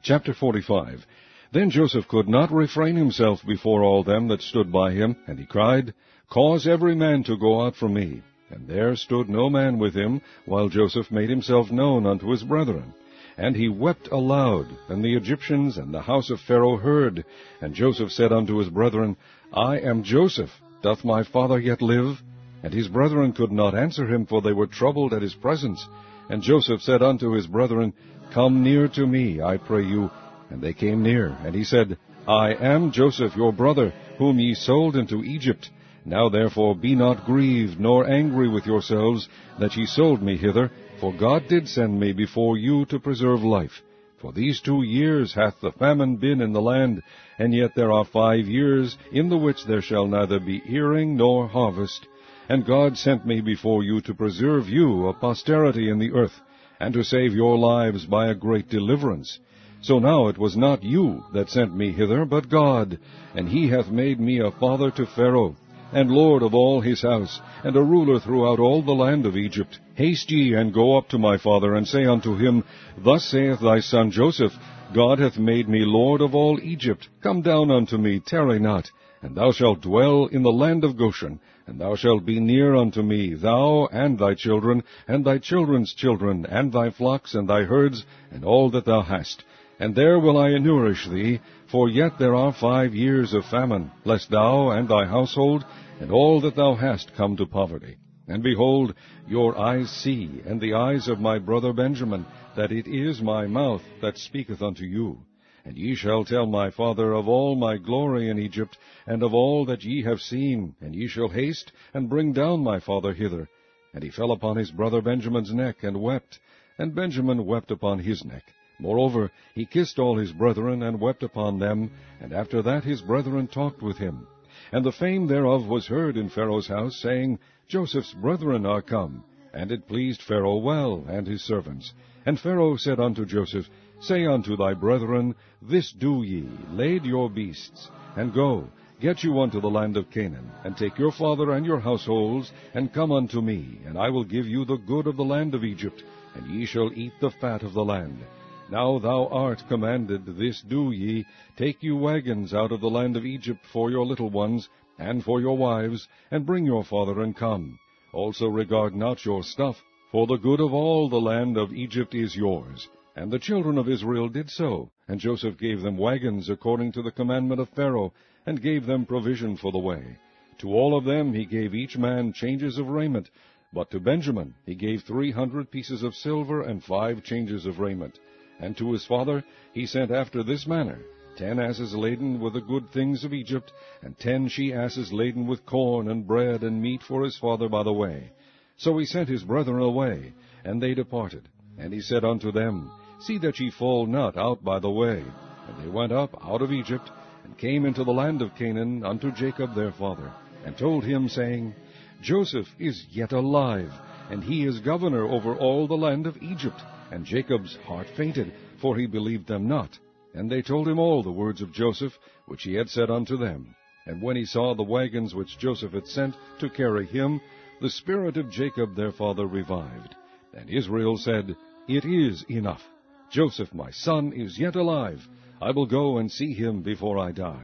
Chapter 45. Then Joseph could not refrain himself before all them that stood by him, and he cried, Cause every man to go out from me. And there stood no man with him, while Joseph made himself known unto his brethren. And he wept aloud, and the Egyptians and the house of Pharaoh heard. And Joseph said unto his brethren, I am Joseph. Doth my father yet live? And his brethren could not answer him, for they were troubled at his presence. And Joseph said unto his brethren, Come near to me, I pray you. And they came near. And he said, I am Joseph your brother, whom ye sold into Egypt. Now therefore be not grieved, nor angry with yourselves, that ye sold me hither, for God did send me before you to preserve life. For these 2 years hath the famine been in the land, and yet there are 5 years, in the which there shall neither be earing nor harvest. And God sent me before you to preserve you a posterity in the earth, and to save your lives by a great deliverance. So now it was not you that sent me hither, but God, and he hath made me a father to Pharaoh, and lord of all his house, and a ruler throughout all the land of Egypt. Haste ye, and go up to my father, and say unto him, Thus saith thy son Joseph, God hath made me lord of all Egypt. Come down unto me, tarry not, and thou shalt dwell in the land of Goshen, and thou shalt be near unto me, thou and thy children, and thy children's children, and thy flocks, and thy herds, and all that thou hast. And there will I nourish thee, for yet there are 5 years of famine, lest thou and thy household, and all that thou hast come to poverty. And behold, your eyes see, and the eyes of my brother Benjamin, that it is my mouth that speaketh unto you. And ye shall tell my father of all my glory in Egypt, and of all that ye have seen, and ye shall haste, and bring down my father hither. And he fell upon his brother Benjamin's neck, and wept, and Benjamin wept upon his neck. Moreover, he kissed all his brethren, and wept upon them, and after that his brethren talked with him. And the fame thereof was heard in Pharaoh's house, saying, Joseph's brethren are come. And it pleased Pharaoh well, and his servants. And Pharaoh said unto Joseph, Say unto thy brethren, This do ye, lade your beasts, and go, get you unto the land of Canaan, and take your father and your households, and come unto me, and I will give you the good of the land of Egypt, and ye shall eat the fat of the land. Now thou art commanded, this do ye, take you wagons out of the land of Egypt for your little ones, and for your wives, and bring your father and come. Also regard not your stuff, for the good of all the land of Egypt is yours. And the children of Israel did so, and Joseph gave them wagons according to the commandment of Pharaoh, and gave them provision for the way. To all of them he gave each man changes of raiment, but to Benjamin he gave 300 pieces of silver and 5 changes of raiment. And to his father he sent after this manner, 10 asses laden with the good things of Egypt, and 10 she-asses laden with corn and bread and meat for his father by the way. So he sent his brethren away, and they departed. And he said unto them, See that ye fall not out by the way. And they went up out of Egypt, and came into the land of Canaan unto Jacob their father, and told him, saying, Joseph is yet alive, and he is governor over all the land of Egypt. And Jacob's heart fainted, for he believed them not. And they told him all the words of Joseph, which he had said unto them. And when he saw the wagons which Joseph had sent to carry him, the spirit of Jacob their father revived. And Israel said, It is enough. Joseph my son is yet alive. I will go and see him before I die.